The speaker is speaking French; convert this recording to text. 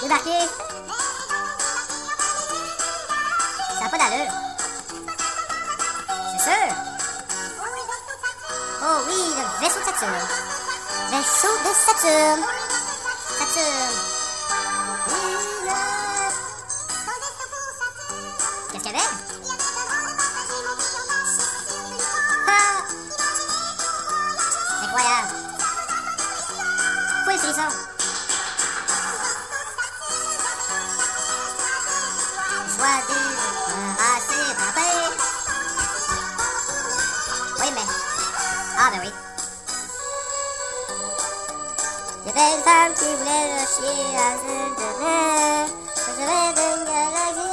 débarquer. Ça n'a pas d'allure. C'est sûr. Oh oui, le vaisseau de Saturne. Vaisseau de Saturne. Saturne. Qu'est-ce qu'il y avait? Ah! Incroyable. Pourquoi les frissons? Joie de raser ramper. Oui, mais... Ah, ben oui. Il y avait une femme qui voulait le chier à une de galaxie.